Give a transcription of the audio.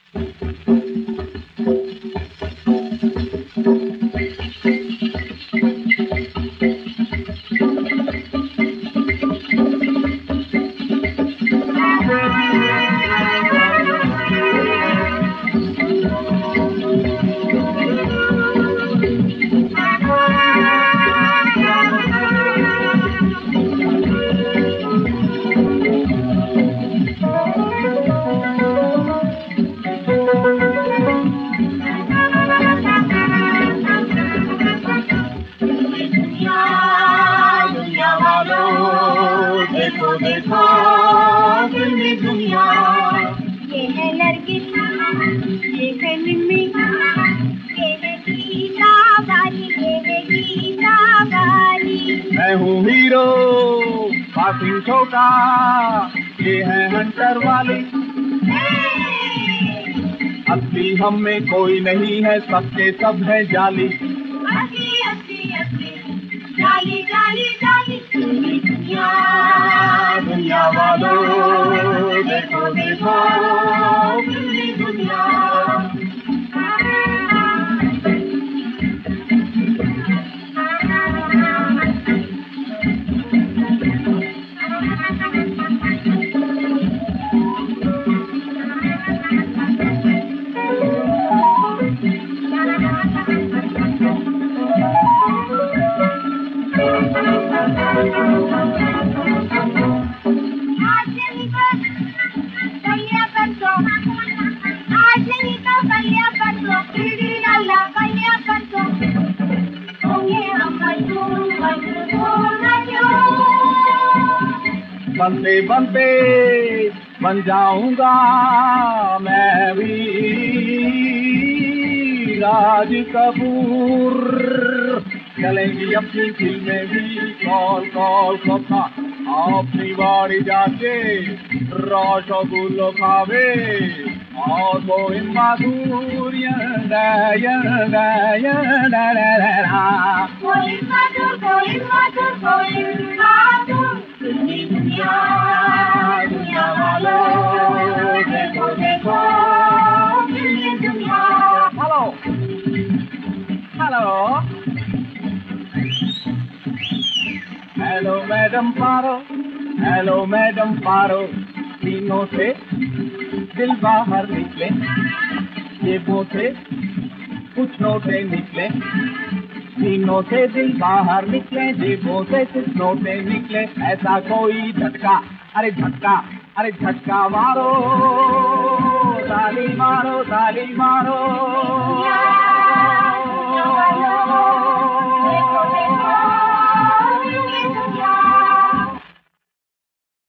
देखो देखो फिल्मी दुनिया, ये है नरगिस, ये है मिमी, ये है गीता बाली, ये है गीता बाली। मैं हूँ हीरो पासिंग छोटा, ये है हंटर वाली। असली हम में कोई नहीं है, सबके सब है जाली। असली असली असली जाली जाली जाली। दुनिया दुनिया वालों देखो देखो फिल्मी दुनिया। बनते बनते बन जाऊंगा मैं भी राज कपूर। चलेंगी अपनी फिल्में भी, कॉल कॉल कथा अपनी बाड़ी जाके रसगुल्लो खावे और कोई माधुर दुनिया दुनिया वालों देखो देखो फिल्मी दुनिया। Hello hello hello madam Paro, hello madam Paro. तीनों से दिल बाहर निकले, जेबों से कुछ नोटे निकले। तीनों से दिल बाहर निकले, जेबों से कुछ नोटे निकले। ऐसा कोई झटका, अरे झटका, अरे झटका मारो, ताली मारो, ताली मारो।